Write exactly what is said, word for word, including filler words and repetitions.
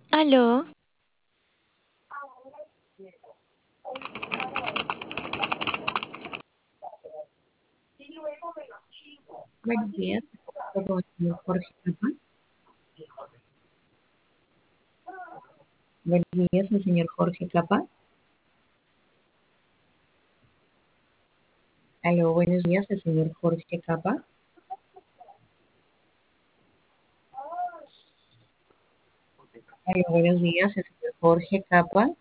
Aló, Buenos días, con el señor Jorge Capa. Buenos días, el señor Jorge Capa. Aló, buenos días, el señor Jorge Capa. Aló, buenos días, el señor Jorge Capa.